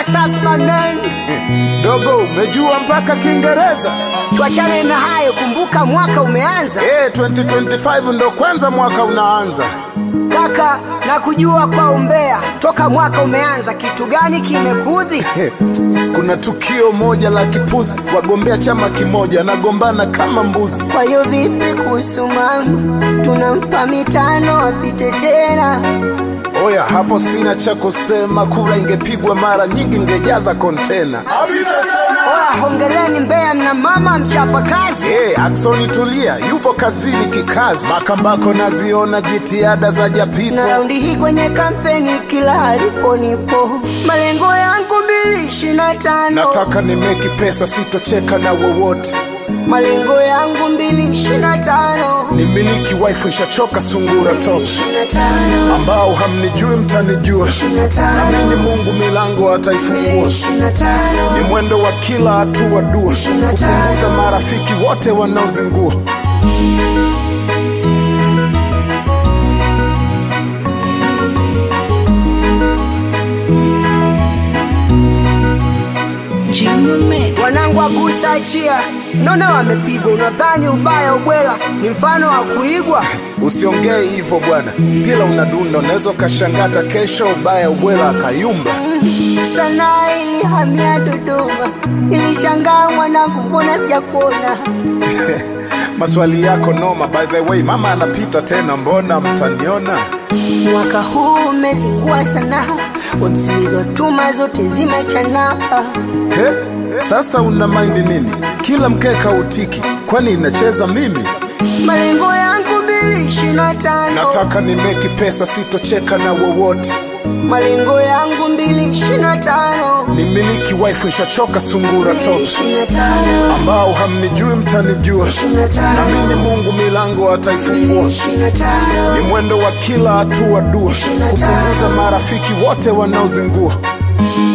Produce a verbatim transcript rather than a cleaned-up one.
what's up my man? Dogo, umejua mpaka Kiingereza? Tuachane na hayo, kumbuka mwaka umeanza. Eh, twenty twenty-five ndo kwanza mwaka unaanza. Kaka, na kujua kwa umbea, toka mwaka umeanza kitu gani kimekudhi? Kuna tukio moja la kipuzi, wagombea chama kimoja nagombana kama mbuzi. Kwa hiyo vipi kuhusu mama? Tunampa mitano apite tena. Oya, hapo sina cha kusema, kura ingepigwa mara nyingi ingejaza kontena. Oya, hongeleni Mbeya na mama mchapa kazi. Eh, Aksoni tulia, yupo kazini kikazi. Makambako naziona jitihada za Japipo. Na raundi hii kwenye kampeni kila alipo nipo. Malengo yangu mbili ishirini na tano. Nataka nimeki pesa, sitocheka na wowote. Malengo yangu mbili ishirini na tano. Nimiliki wife, ishachoka sungura top. Ambao hamnijui mtanijua. Amini Mungu milango ataifungua. Ni mwendo wa kila hatua dua, kupunguza marafiki wote wanaozingua. Wanangu agusa achia, nona wamepigwa. Unadhani ubaya ubwela ni mfano wa kuigwa? Usiongee hivyo bwana, kila unadunda unaweza kashangata kesho ubaya ubwela akayumba. Sana ilihamia Dodoma, nilishangaa mwanangu mbona sijakuona. Maswali yako noma, by the way mama anapita tena, mbona mtaniona? Mwaka huu umezingua sana, watu zilizotuma zote zimechana. He? Sasa una mind nini? Kila mkeka utiki, kwani inacheza mimi? Malengo yangu mbili ishirini na tano. Nataka nimeki pesa, sitocheka na wowote. Malengo yangu mbili ishirini na tano. Nimiliki wife, ishachoka sungura top. Ambao hamnijui mtanijua. Amini Mungu milango ataifungua. Ni mwendo wa kila hatua dua, kupunguza marafiki wote wanaozingua.